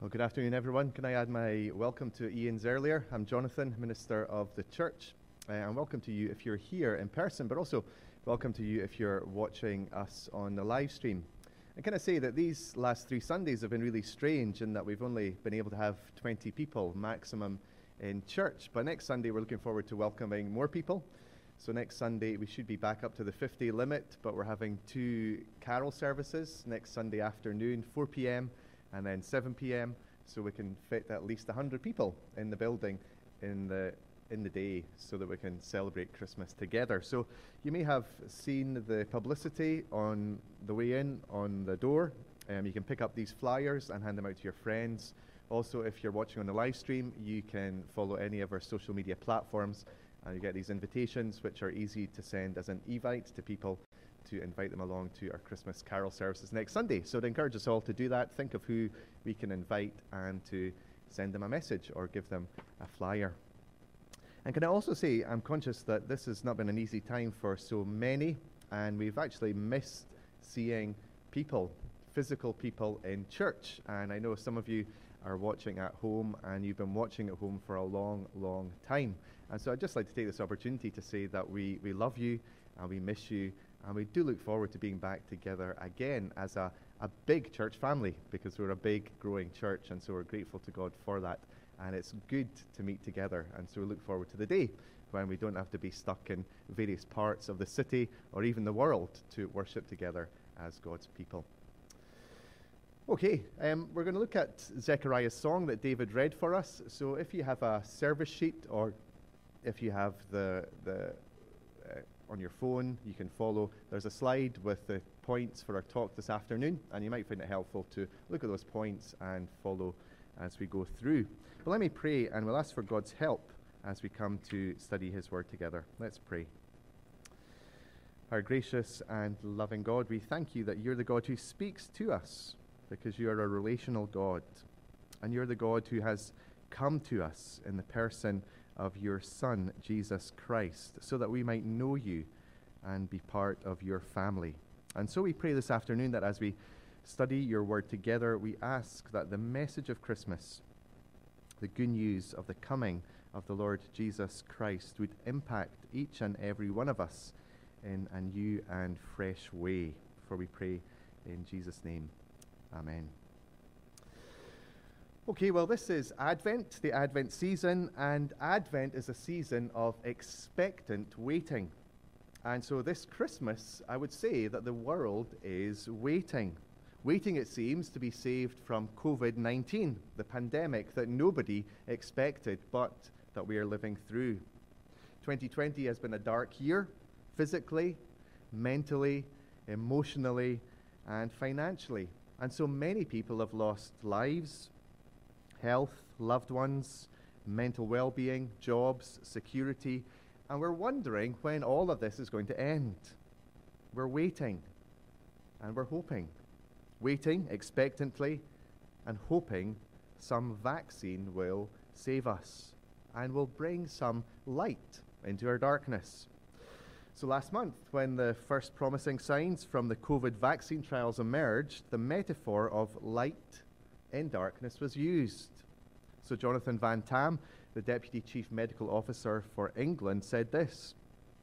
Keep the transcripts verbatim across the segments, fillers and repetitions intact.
Well, good afternoon, everyone. Can I add my welcome to Ian's earlier? I'm Jonathan, minister of the church, uh, and welcome to you if you're here in person, but also welcome to you if you're watching us on the live stream. And can I say that these last three Sundays have been really strange in that we've only been able to have twenty people maximum in church, but next Sunday we're looking forward to welcoming more people. So next Sunday we should be back up to the fifty limit, but we're having two carol services next Sunday afternoon, four p.m. and then seven p.m. so we can fit at least one hundred people in the building in the in the day so that we can celebrate Christmas together. So you may have seen the publicity on the way in on the door. Um, you can pick up these flyers and hand them out to your friends. Also, if you're watching on the live stream, you can follow any of our social media platforms and you get these invitations which are easy to send as an evite to people to invite them along to our Christmas carol services next Sunday. So to encourage us all to do that, think of who we can invite and to send them a message or give them a flyer. And can I also say, I'm conscious that this has not been an easy time for so many, and we've actually missed seeing people, physical people in church. And I know some of you are watching at home, and you've been watching at home for a long, long time. And so I'd just like to take this opportunity to say that we, we love you, and we miss you, and we do look forward to being back together again as a, a big church family, because we're a big, growing church, and so we're grateful to God for that. And it's good to meet together, and so we look forward to the day when we don't have to be stuck in various parts of the city or even the world to worship together as God's people. Okay, um, we're going to look at Zechariah's song that David read for us. So if you have a service sheet, or if you have the the uh, on your phone, you can follow. There's a slide with the points for our talk this afternoon, and you might find it helpful to look at those points and follow as we go through. But let me pray, and we'll ask for God's help as we come to study His Word together. Let's pray. Our gracious and loving God, we thank you that you're the God who speaks to us, because you are a relational God, and you're the God who has come to us in the person of your Son, Jesus Christ, so that we might know you and be part of your family. And so we pray this afternoon that as we study your word together, we ask that the message of Christmas, the good news of the coming of the Lord Jesus Christ, would impact each and every one of us in a new and fresh way. For we pray in Jesus' name. Amen. Okay, well, this is Advent, the Advent season, and Advent is a season of expectant waiting. And so this Christmas, I would say that the world is waiting. Waiting, it seems, to be saved from covid nineteen, the pandemic that nobody expected, but that we are living through. twenty twenty has been a dark year, physically, mentally, emotionally, and financially. And so many people have lost lives, health, loved ones, mental well-being, jobs, security, and we're wondering when all of this is going to end. We're waiting, and we're hoping. Waiting expectantly and hoping some vaccine will save us and will bring some light into our darkness. So last month, when the first promising signs from the COVID vaccine trials emerged, the metaphor of light in darkness was used. So Jonathan Van Tam, the Deputy Chief Medical Officer for England, said this.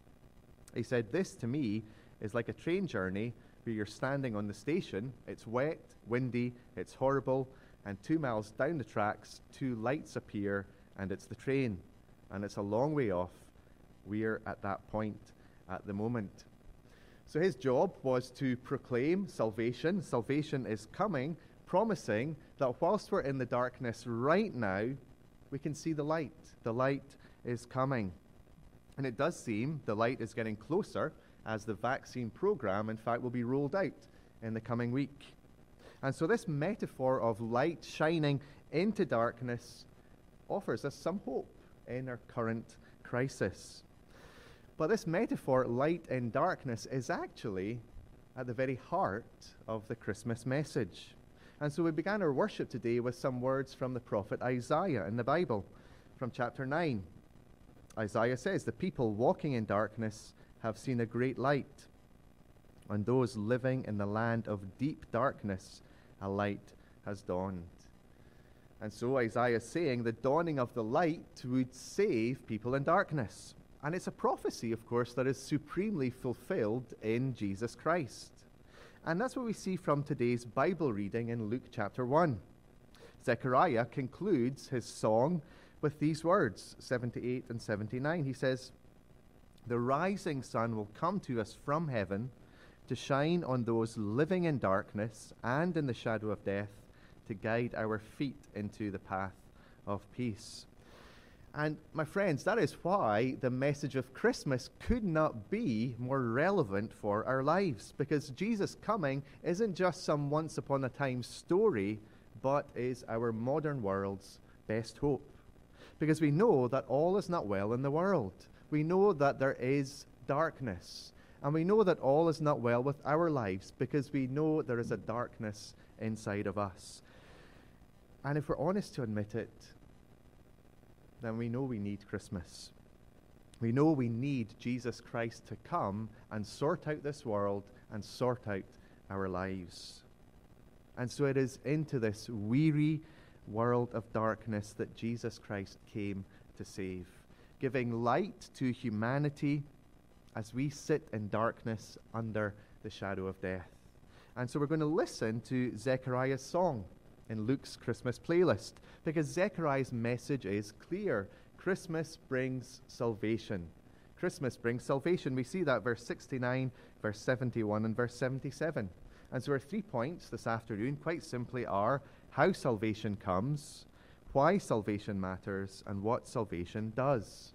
He said, "This to me is like a train journey where you're standing on the station, it's wet, windy, it's horrible, and two miles down the tracks, two lights appear, and it's the train, and it's a long way off. We're at that point at the moment." So his job was to proclaim salvation. Salvation is coming, promising that whilst we're in the darkness right now, we can see the light. The light is coming. And it does seem the light is getting closer as the vaccine program, in fact, will be rolled out in the coming week. And so this metaphor of light shining into darkness offers us some hope in our current crisis. But this metaphor, light in darkness, is actually at the very heart of the Christmas message. And so we began our worship today with some words from the prophet Isaiah in the Bible, from chapter nine. Isaiah says, "The people walking in darkness have seen a great light. On those living in the land of deep darkness, a light has dawned." And so Isaiah is saying the dawning of the light would save people in darkness. And it's a prophecy, of course, that is supremely fulfilled in Jesus Christ. And that's what we see from today's Bible reading in Luke chapter one. Zechariah concludes his song with these words, seventy-eight and seventy-nine. He says, "The rising sun will come to us from heaven to shine on those living in darkness and in the shadow of death, to guide our feet into the path of peace." And my friends, that is why the message of Christmas could not be more relevant for our lives, because Jesus coming isn't just some once upon a time story, but is our modern world's best hope. Because we know that all is not well in the world. We know that there is darkness. And we know that all is not well with our lives, because we know there is a darkness inside of us. And if we're honest to admit it, then we know we need Christmas. We know we need Jesus Christ to come and sort out this world and sort out our lives. And so it is into this weary world of darkness that Jesus Christ came to save, giving light to humanity as we sit in darkness under the shadow of death. And so we're going to listen to Zechariah's song in Luke's Christmas playlist, because Zechariah's message is clear. Christmas brings salvation. Christmas brings salvation. We see that verse sixty-nine, verse seventy-one, and verse seventy-seven. And so our three points this afternoon, quite simply, are how salvation comes, why salvation matters, and what salvation does.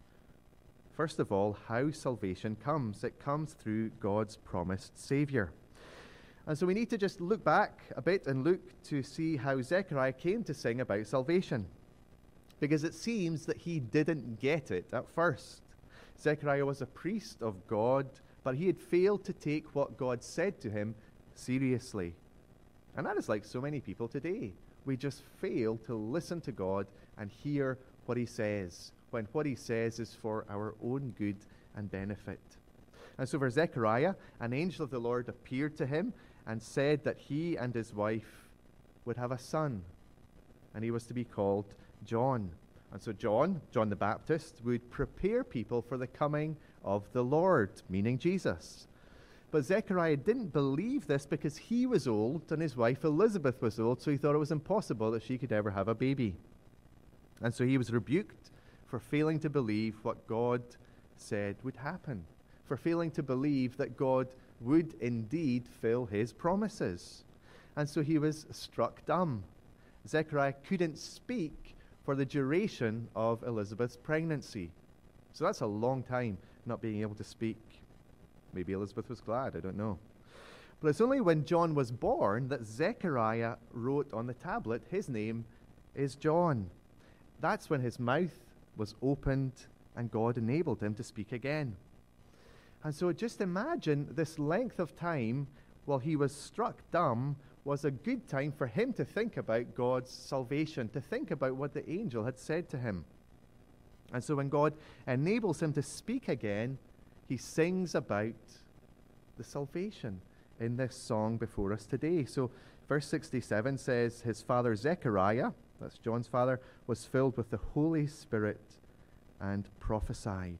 First of all, how salvation comes. It comes through God's promised Savior. And so we need to just look back a bit and look to see how Zechariah came to sing about salvation, because it seems that he didn't get it at first. Zechariah was a priest of God, but he had failed to take what God said to him seriously. And that is like so many people today. We just fail to listen to God and hear what he says, when what he says is for our own good and benefit. And so for Zechariah, an angel of the Lord appeared to him and said that he and his wife would have a son, and he was to be called John. And so John, John the Baptist, would prepare people for the coming of the Lord, meaning Jesus. But Zechariah didn't believe this because he was old and his wife Elizabeth was old, so he thought it was impossible that she could ever have a baby. And so he was rebuked for failing to believe what God said would happen, for failing to believe that God would indeed fill his promises. And so he was struck dumb. Zechariah couldn't speak for the duration of Elizabeth's pregnancy. So that's a long time not being able to speak. Maybe Elizabeth was glad, I don't know. But it's only when John was born that Zechariah wrote on the tablet, his name is John. That's when his mouth was opened and God enabled him to speak again. And so just imagine this length of time while he was struck dumb was a good time for him to think about God's salvation, to think about what the angel had said to him. And so when God enables him to speak again, he sings about the salvation in this song before us today. So verse sixty-seven says, his father Zechariah, that's John's father, was filled with the Holy Spirit and prophesied.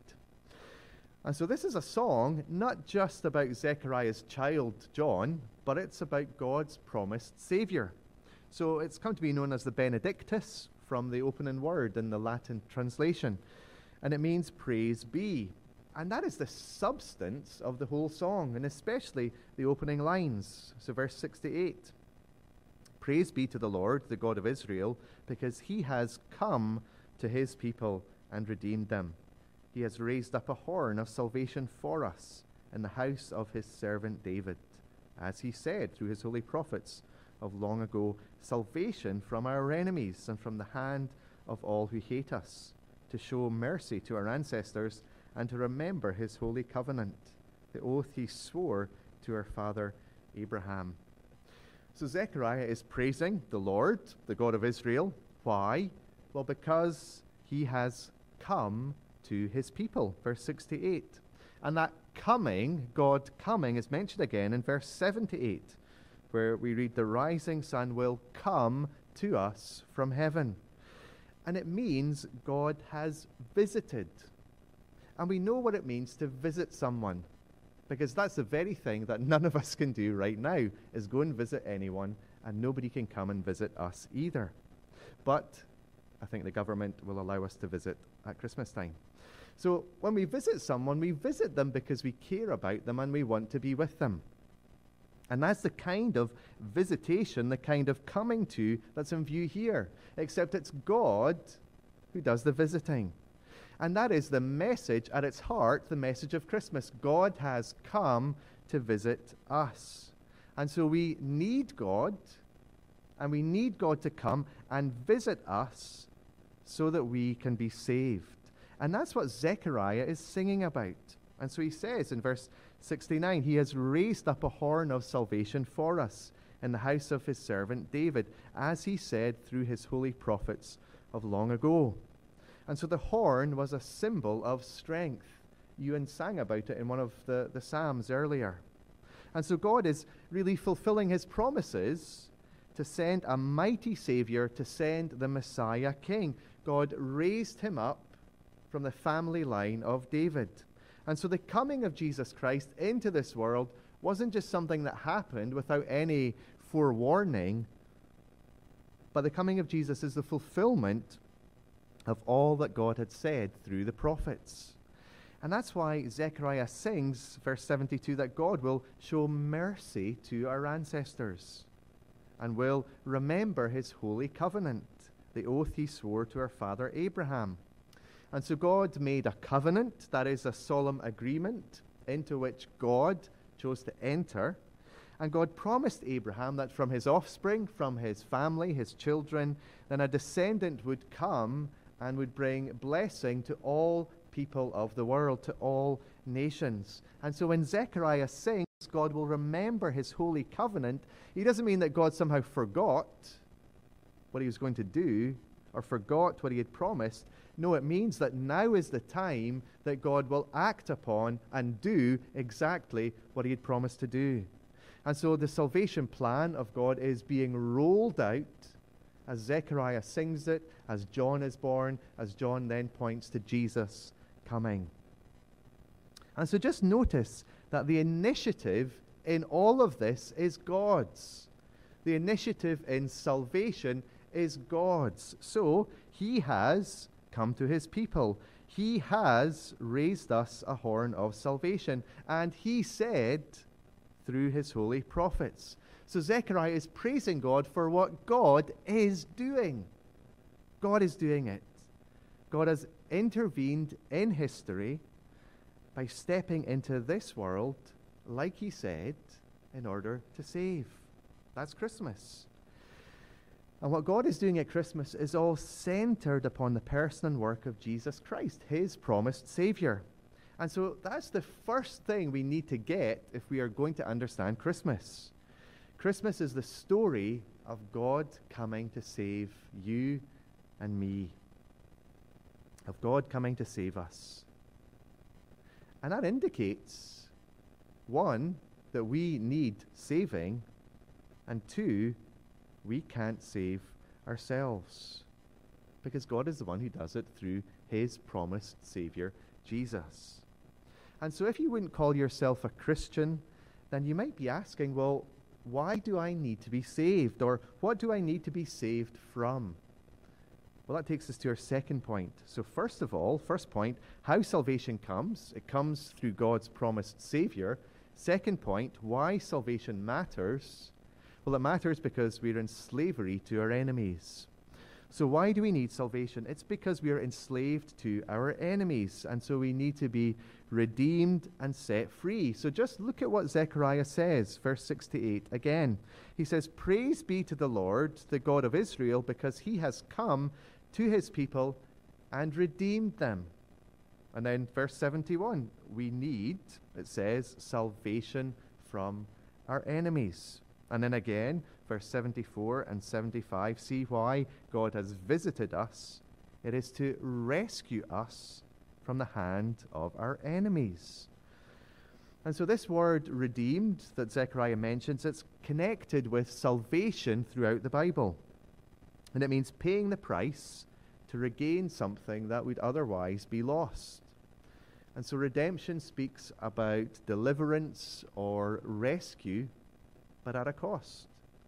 And so this is a song not just about Zechariah's child, John, but it's about God's promised Savior. So it's come to be known as the Benedictus from the opening word in the Latin translation. And it means praise be. And that is the substance of the whole song, and especially the opening lines. So verse sixty-eight. Praise be to the Lord, the God of Israel, because he has come to his people and redeemed them. He has raised up a horn of salvation for us in the house of his servant David, as he said through his holy prophets of long ago, salvation from our enemies and from the hand of all who hate us, to show mercy to our ancestors and to remember his holy covenant, the oath he swore to our father Abraham. So Zechariah is praising the Lord, the God of Israel. Why? Well, because he has come to his people, verse sixty-eight. And that coming, God coming, is mentioned again in verse seventy-eight, where we read, the rising sun will come to us from heaven. And it means God has visited. And we know what it means to visit someone, because that's the very thing that none of us can do right now, is go and visit anyone, and nobody can come and visit us either. But I think the government will allow us to visit at Christmas time. So when we visit someone, we visit them because we care about them and we want to be with them. And that's the kind of visitation, the kind of coming to that's in view here. Except it's God who does the visiting. And that is the message at its heart, the message of Christmas. God has come to visit us. And so we need God, and we need God to come and visit us so that we can be saved. And that's what Zechariah is singing about. And so he says in verse sixty-nine, he has raised up a horn of salvation for us in the house of his servant David, as he said through his holy prophets of long ago. And so the horn was a symbol of strength. Ewan sang about it in one of the, the Psalms earlier. And so God is really fulfilling his promises to send a mighty Savior, to send the Messiah King. God raised him up from the family line of David. And so the coming of Jesus Christ into this world wasn't just something that happened without any forewarning, but the coming of Jesus is the fulfillment of all that God had said through the prophets. And that's why Zechariah sings, verse seventy-two, that God will show mercy to our ancestors and will remember his holy covenant, the oath he swore to our father Abraham. And so God made a covenant, that is a solemn agreement into which God chose to enter. And God promised Abraham that from his offspring, from his family, his children, then a descendant would come and would bring blessing to all people of the world, to all nations. And so when Zechariah sings, God will remember his holy covenant, he doesn't mean that God somehow forgot what he was going to do or forgot what he had promised. No, it means that now is the time that God will act upon and do exactly what he had promised to do. And so the salvation plan of God is being rolled out as Zechariah sings it, as John is born, as John then points to Jesus coming. And so just notice that the initiative in all of this is God's. The initiative in salvation is God's. So he has come to his people. He has raised us a horn of salvation. And he said through his holy prophets. So Zechariah is praising God for what God is doing. God is doing it. God has intervened in history by stepping into this world, like he said, in order to save. That's Christmas. And what God is doing at Christmas is all centered upon the person and work of Jesus Christ, his promised Savior. And so that's the first thing we need to get if we are going to understand Christmas. Christmas is the story of God coming to save you and me. Of God coming to save us. And that indicates, one, that we need saving, and two, we can't save ourselves. Because God is the one who does it through his promised Savior, Jesus. And so if you wouldn't call yourself a Christian, then you might be asking, well, why do I need to be saved? Or what do I need to be saved from? Well, that takes us to our second point. So first of all, first point, how salvation comes. It comes through God's promised Savior. Second point, why salvation matters. Well, it matters because we're in slavery to our enemies. So why do we need salvation? It's because we are enslaved to our enemies, and so we need to be redeemed and set free. So just look at what Zechariah says, verse sixty-eight again. He says, "Praise be to the Lord, the God of Israel, because he has come to his people and redeemed them." And then verse seventy-one, we need, it says, salvation from our enemies. And then again, verse seventy-four and seventy-five, see why God has visited us. It is to rescue us from the hand of our enemies. And so this word redeemed that Zechariah mentions, it's connected with salvation throughout the Bible. And it means paying the price to regain something that would otherwise be lost. And so redemption speaks about deliverance or rescue, but at a cost.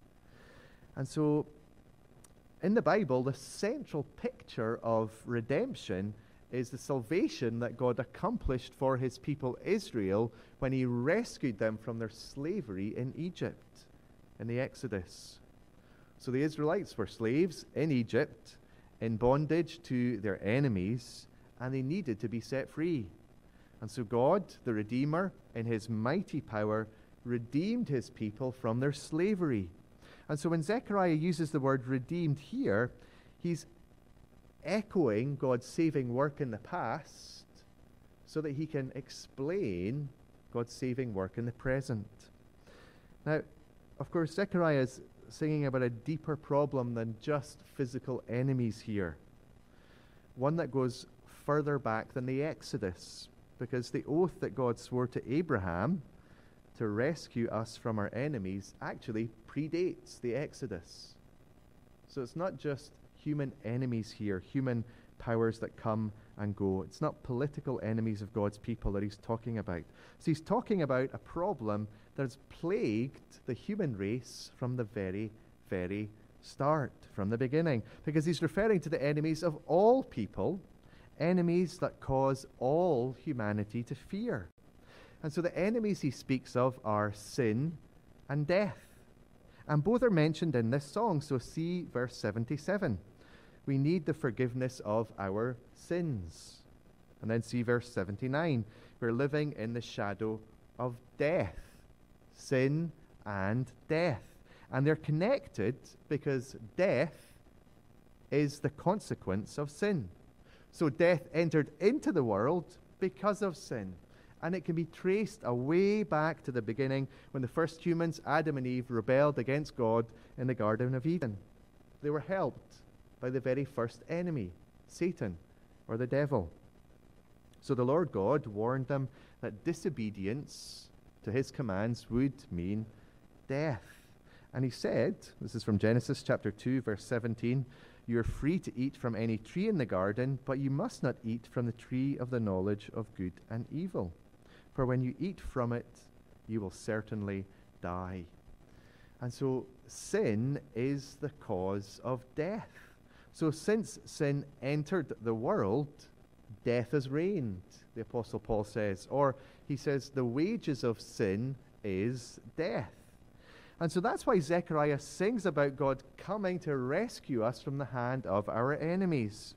And so in the Bible, the central picture of redemption is the salvation that God accomplished for his people Israel when he rescued them from their slavery in Egypt, in the Exodus. So the Israelites were slaves in Egypt, in bondage to their enemies, and they needed to be set free. And so God, the Redeemer, in his mighty power, redeemed his people from their slavery. And so when Zechariah uses the word redeemed here, he's echoing God's saving work in the past so that he can explain God's saving work in the present. Now, of course, Zechariah is singing about a deeper problem than just physical enemies here. One that goes further back than the Exodus, because the oath that God swore to Abraham to rescue us from our enemies actually predates the Exodus. So it's not just human enemies here, human powers that come and go. It's not political enemies of God's people that he's talking about. So he's talking about a problem that has plagued the human race from the very, very start, from the beginning. Because he's referring to the enemies of all people, enemies that cause all humanity to fear. And so the enemies he speaks of are sin and death. And both are mentioned in this song. So see verse seventy-seven. We need the forgiveness of our sins. And then see verse seventy-nine. We're living in the shadow of death. Sin and death. And they're connected because death is the consequence of sin. So death entered into the world because of sin. And it can be traced away back to the beginning when the first humans, Adam and Eve, rebelled against God in the Garden of Eden. They were helped by the very first enemy, Satan, or the devil. So the Lord God warned them that disobedience to his commands would mean death. And he said, this is from Genesis chapter two, verse seventeen, you are free to eat from any tree in the garden, but you must not eat from the tree of the knowledge of good and evil. For when you eat from it, you will certainly die. And so sin is the cause of death. So since sin entered the world, death has reigned, the Apostle Paul says. Or he says the wages of sin is death. And so that's why Zechariah sings about God coming to rescue us from the hand of our enemies.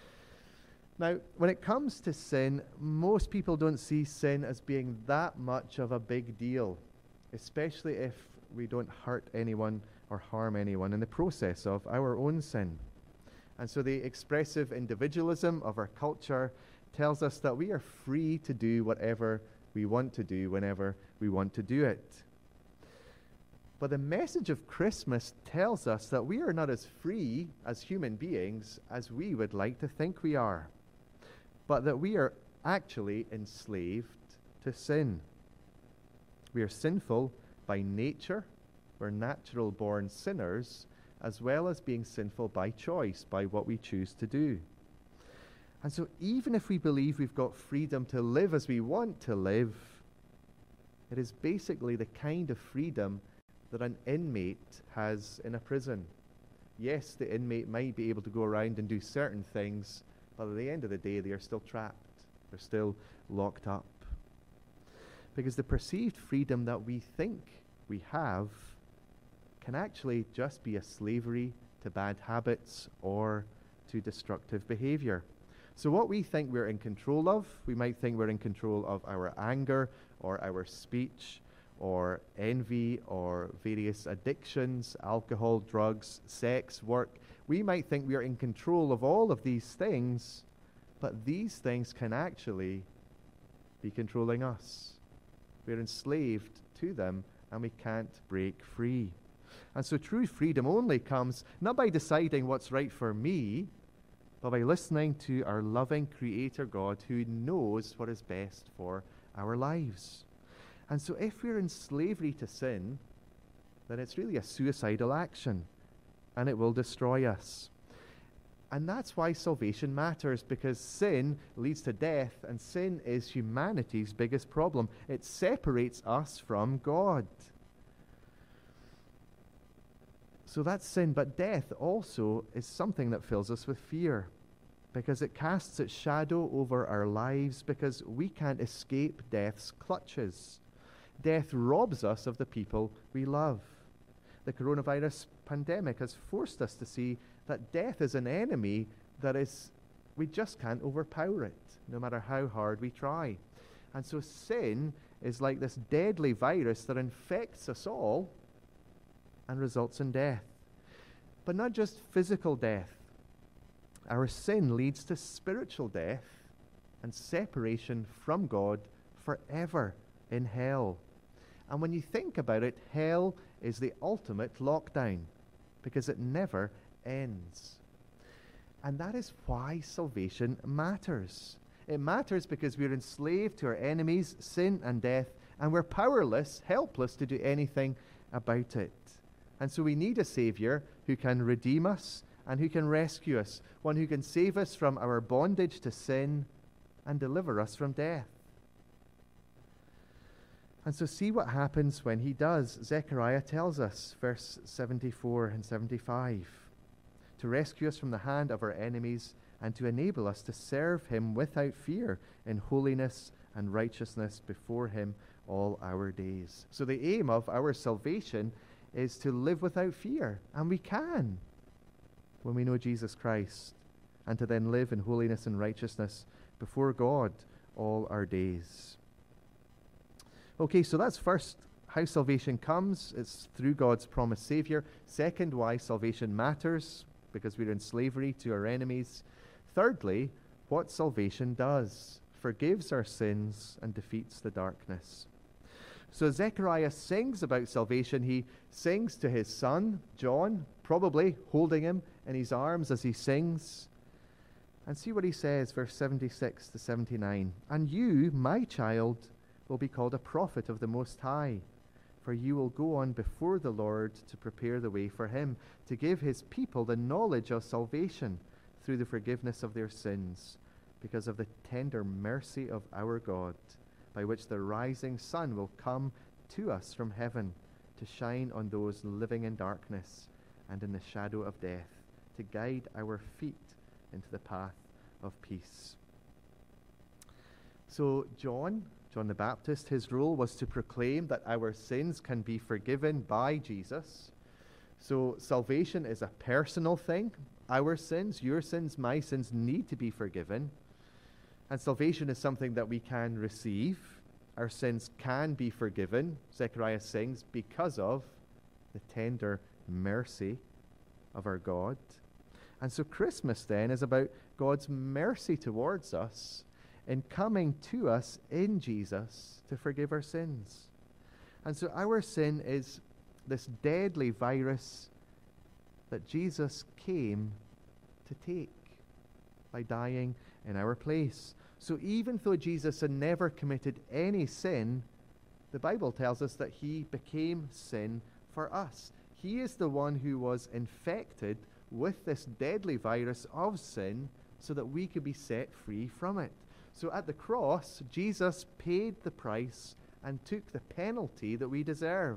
Now, when it comes to sin, most people don't see sin as being that much of a big deal, especially if we don't hurt anyone or harm anyone in the process of our own sin. And so the expressive individualism of our culture tells us that we are free to do whatever we want to do whenever we want to do it. But the message of Christmas tells us that we are not as free as human beings as we would like to think we are, but that we are actually enslaved to sin. We are sinful by nature. We're natural-born sinners, as well as being sinful by choice, by what we choose to do. And so even if we believe we've got freedom to live as we want to live, it is basically the kind of freedom that an inmate has in a prison. Yes, the inmate might be able to go around and do certain things, but at the end of the day, they are still trapped. They're still locked up. Because the perceived freedom that we think we have can actually just be a slavery to bad habits or to destructive behavior. So what we think we're in control of, we might think we're in control of our anger or our speech or envy or various addictions, alcohol, drugs, sex, work. We might think we are in control of all of these things, but these things can actually be controlling us. We're enslaved to them and we can't break free. And so true freedom only comes not by deciding what's right for me, but by listening to our loving Creator God who knows what is best for our lives. And so if we're in slavery to sin, then it's really a suicidal action. and it will destroy us. And that's why salvation matters, because sin leads to death, and sin is humanity's biggest problem. It separates us from God. So that's sin, but death also is something that fills us with fear, because it casts its shadow over our lives, because we can't escape death's clutches. Death robs us of the people we love. The coronavirus pandemic has forced us to see that death is an enemy that is, we just can't overpower it, no matter how hard we try. And so sin is like this deadly virus that infects us all and results in death. But not just physical death. Our sin leads to spiritual death and separation from God forever in hell. And when you think about it, hell is the ultimate lockdown, because it never ends. And that is why salvation matters. It matters because we're enslaved to our enemies, sin and death, and we're powerless, helpless to do anything about it. And so we need a Savior who can redeem us and who can rescue us, one who can save us from our bondage to sin and deliver us from death. And so see what happens when he does. Zechariah tells us, verse seventy-four and seventy-five, to rescue us from the hand of our enemies and to enable us to serve him without fear in holiness and righteousness before him all our days. So the aim of our salvation is to live without fear, and we can when we know Jesus Christ, and to then live in holiness and righteousness before God all our days. Okay, so that's first how salvation comes. It's through God's promised Savior. Second, why salvation matters, because we're in slavery to our enemies. Thirdly, what salvation does. Forgives our sins and defeats the darkness. So Zechariah sings about salvation. He sings to his son, John, probably holding him in his arms as he sings. And see what he says, verse seventy-six to seventy-nine. And you, my child, will be called a prophet of the Most High, for you will go on before the Lord to prepare the way for him, to give his people the knowledge of salvation through the forgiveness of their sins, because of the tender mercy of our God, by which the rising sun will come to us from heaven, to shine on those living in darkness and in the shadow of death, to guide our feet into the path of peace. So John, John the Baptist, his role was to proclaim that our sins can be forgiven by Jesus. So salvation is a personal thing. Our sins, your sins, my sins need to be forgiven. And salvation is something that we can receive. Our sins can be forgiven, Zechariah sings, because of the tender mercy of our God. And so Christmas then is about God's mercy towards us in coming to us in Jesus to forgive our sins. And so our sin is this deadly virus that Jesus came to take by dying in our place. So even though Jesus had never committed any sin, the Bible tells us that he became sin for us. He is the one who was infected with this deadly virus of sin so that we could be set free from it. So at the cross, Jesus paid the price and took the penalty that we deserve.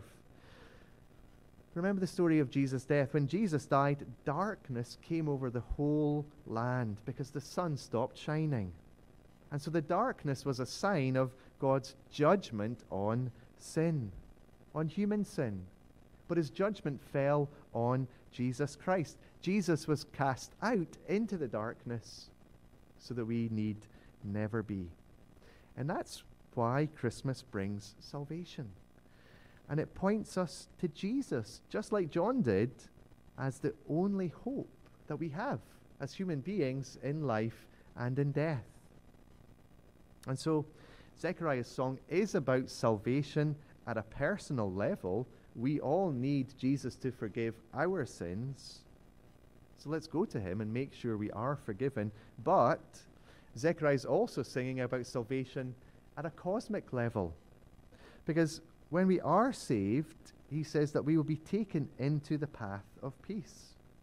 Remember the story of Jesus' death. When Jesus died, darkness came over the whole land because the sun stopped shining. And so the darkness was a sign of God's judgment on sin, on human sin. But his judgment fell on Jesus Christ. Jesus was cast out into the darkness so that we need never be. And that's why Christmas brings salvation. And it points us to Jesus, just like John did, as the only hope that we have as human beings in life and in death. And so Zechariah's song is about salvation at a personal level. We all need Jesus to forgive our sins. So let's go to him and make sure we are forgiven. But Zechariah is also singing about salvation at a cosmic level. Because when we are saved, he says that we will be taken into the path of peace.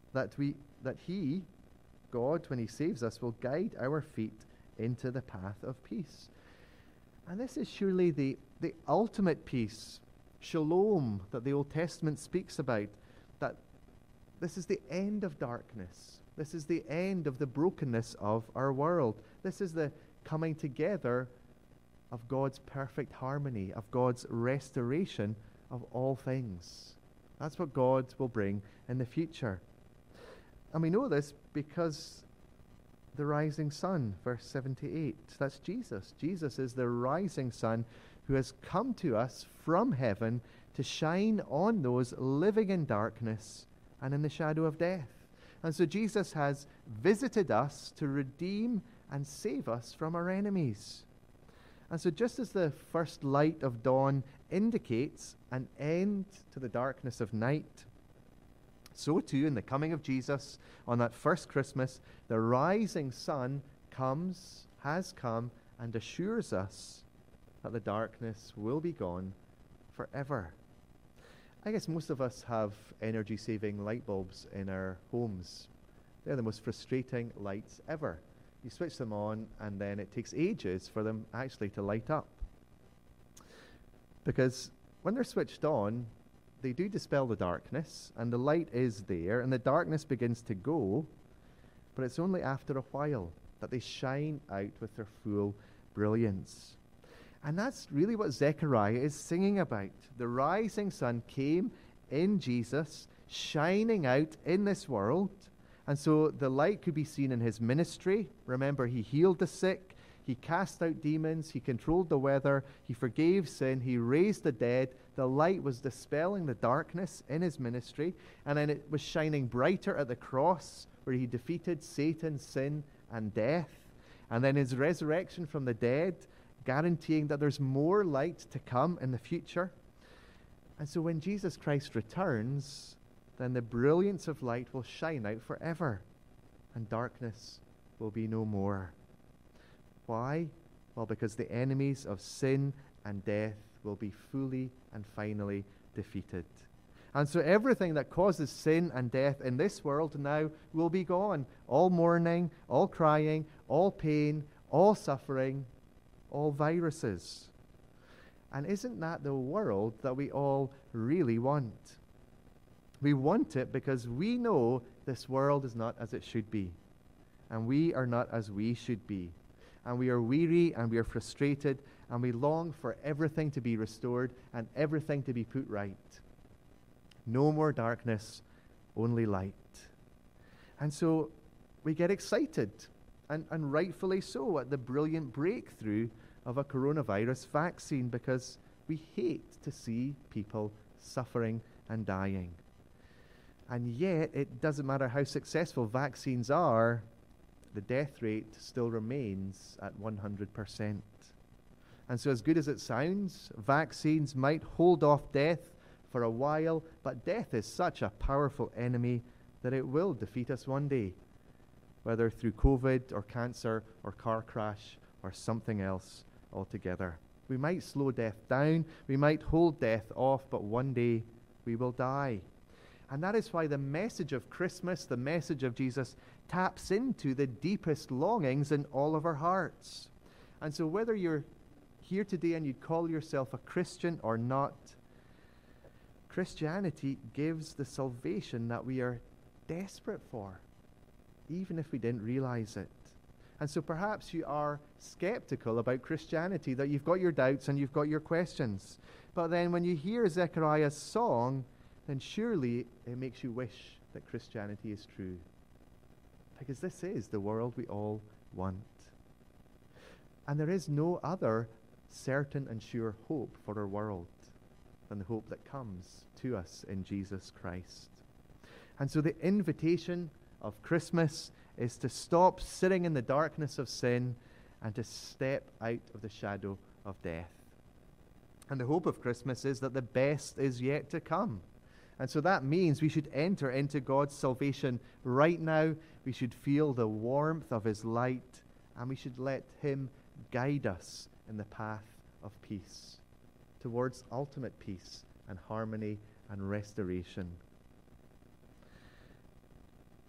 that we that he, God, when he saves us, will guide our feet into the path of peace. And this is surely the, the ultimate peace, shalom, that the Old Testament speaks about, that this is the end of darkness. This is the end of the brokenness of our world. This is the coming together of God's perfect harmony, of God's restoration of all things. That's what God will bring in the future. And we know this because the rising sun, verse seventy-eight, that's Jesus. Jesus is the rising sun who has come to us from heaven to shine on those living in darkness and in the shadow of death. And so Jesus has visited us to redeem and save us from our enemies. And so just as the first light of dawn indicates an end to the darkness of night, so too in the coming of Jesus on that first Christmas, the rising sun comes, has come, and assures us that the darkness will be gone forever. I guess most of us have energy-saving light bulbs in our homes. They're the most frustrating lights ever. You switch them on, and then it takes ages for them actually to light up. Because when they're switched on, they do dispel the darkness, and the light is there, and the darkness begins to go, but it's only after a while that they shine out with their full brilliance. And that's really what Zechariah is singing about. The rising sun came in Jesus, shining out in this world, and so the light could be seen in his ministry. Remember, he healed the sick, he cast out demons, he controlled the weather, he forgave sin, he raised the dead. The light was dispelling the darkness in his ministry, and then it was shining brighter at the cross where he defeated Satan, sin, and death. And then his resurrection from the dead, guaranteeing that there's more light to come in the future. And so when Jesus Christ returns, then the brilliance of light will shine out forever, and darkness will be no more. Why? Well, because the enemies of sin and death will be fully and finally defeated. And so everything that causes sin and death in this world now will be gone. All mourning, all crying, all pain, all suffering, all viruses. And isn't that the world that we all really want? We want it because we know this world is not as it should be. And we are not as we should be. And we are weary and we are frustrated and we long for everything to be restored and everything to be put right. No more darkness, only light. And so we get excited, and, and rightfully so, at the brilliant breakthrough of a coronavirus vaccine, because we hate to see people suffering and dying. And yet, it doesn't matter how successful vaccines are, the death rate still remains at one hundred percent. And so as good as it sounds, vaccines might hold off death for a while, but death is such a powerful enemy that it will defeat us one day, whether through COVID or cancer or car crash or something else altogether. We might slow death down, we might hold death off, but one day we will die. And that is why the message of Christmas, the message of Jesus, taps into the deepest longings in all of our hearts. And so whether you're here today and you'd call yourself a Christian or not, Christianity gives the salvation that we are desperate for, even if we didn't realize it. And so perhaps you are skeptical about Christianity, that you've got your doubts and you've got your questions. But then when you hear Zechariah's song, then surely it makes you wish that Christianity is true. Because this is the world we all want. And there is no other certain and sure hope for our world than the hope that comes to us in Jesus Christ. And so the invitation of Christmas is to stop sitting in the darkness of sin and to step out of the shadow of death. And the hope of Christmas is that the best is yet to come. And so that means we should enter into God's salvation right now. We should feel the warmth of his light, and we should let him guide us in the path of peace, towards ultimate peace and harmony and restoration.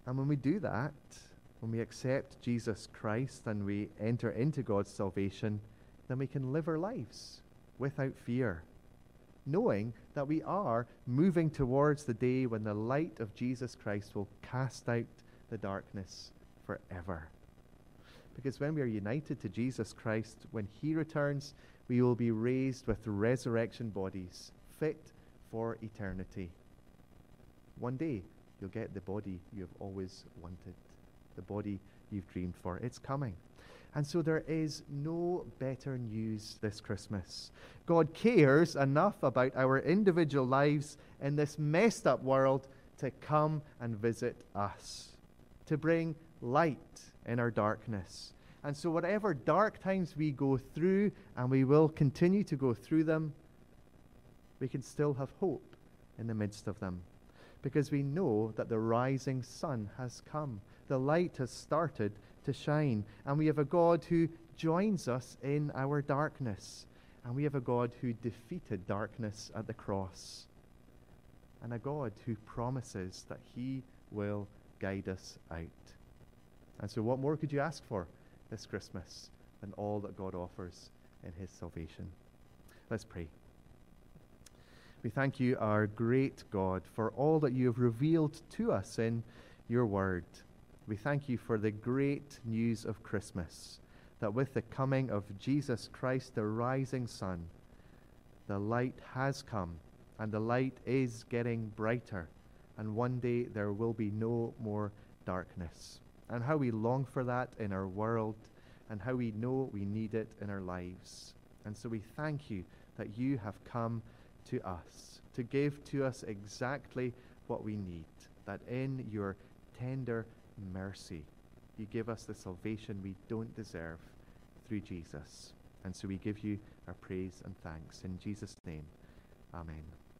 And when we do that, when we accept Jesus Christ and we enter into God's salvation, then we can live our lives without fear, knowing that we are moving towards the day when the light of Jesus Christ will cast out the darkness forever. Because when we are united to Jesus Christ, when he returns, we will be raised with resurrection bodies, fit for eternity. One day, you'll get the body you have always wanted, the body you've dreamed for. It's coming. And so there is no better news this Christmas. God cares enough about our individual lives in this messed up world to come and visit us, to bring light in our darkness. And so whatever dark times we go through, and we will continue to go through them, we can still have hope in the midst of them, because we know that the rising sun has come. The light has started to shine, and we have a God who joins us in our darkness, and we have a God who defeated darkness at the cross, and a God who promises that he will guide us out. And so what more could you ask for this Christmas than all that God offers in his salvation? Let's pray. We thank you, our great God, for all that you have revealed to us in your word. We thank you for the great news of Christmas, that with the coming of Jesus Christ, the rising sun, the light has come, and the light is getting brighter, and one day there will be no more darkness. And how we long for that in our world, and how we know we need it in our lives. And so we thank you that you have come to us, to give to us exactly what we need, that in your tender mercy, you give us the salvation we don't deserve through Jesus. And so we give you our praise and thanks. In Jesus' name, amen.